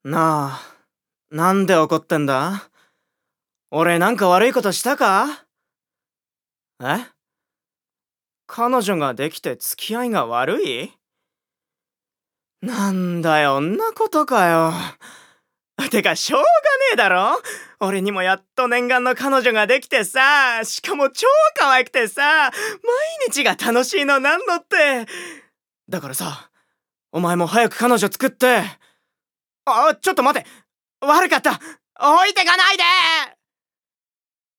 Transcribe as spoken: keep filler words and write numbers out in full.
なあ、なんで怒ってんだ？俺なんか悪いことしたか？え？彼女ができて付き合いが悪い？なんだよ、んなことかよ。てか、しょうがねえだろ？俺にもやっと念願の彼女ができてさ、しかも超可愛くてさ、毎日が楽しいのなんのって。だからさ、お前も早く彼女作って。あ、ちょっと待て。悪かった。置いてかないで！